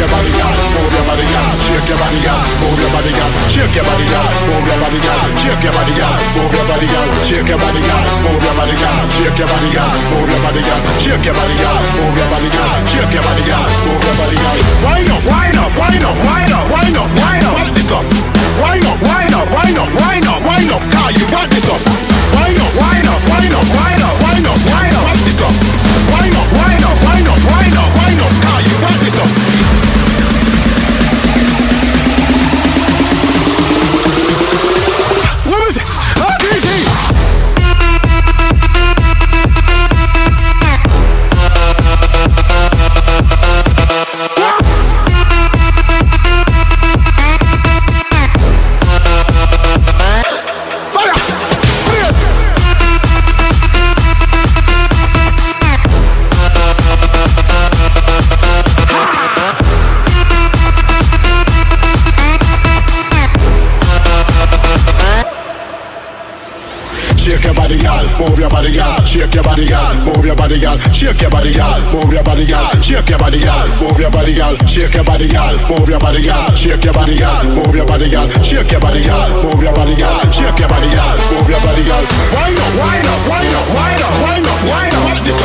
your body, girl. Move your body, girl. Shake your body, girl. Move your body, girl. Shake your body, girl. Move your body, girl. Shake your body, girl. Move your body, girl. Shake your body, girl. Move your body, girl. Shake your body, girl. Move your body, girl. Shake your body, girl. Move your body, girl. Shake your body, girl. Move your body, girl. Wind up, wind up, wind up, wind up, wind up, wind up. What this stuff? Wind up, wind up, wind up, wind up, wind up. Car, you got this stuff. Wind up, wind up, wind up, wind up, wind up, wind up. What this stuff? Wind up, wind up, wind up, wind up, wind up. Car, you got this stuff. What is it? How easy? Shake your body, girl. Move your body, girl. Shake your body, girl. Move your body, girl. Shake your body, girl. Move your body, girl. Shake your body, girl. Move your body, girl. Shake your body, girl. Move your body, girl. Shake your body, girl. Move your body, girl. Shake your body, girl. Move your body, girl. Shake your body, girl. Move your body, girl. Wind up, wind up, wind up, wind up, wind up, wind up. What this?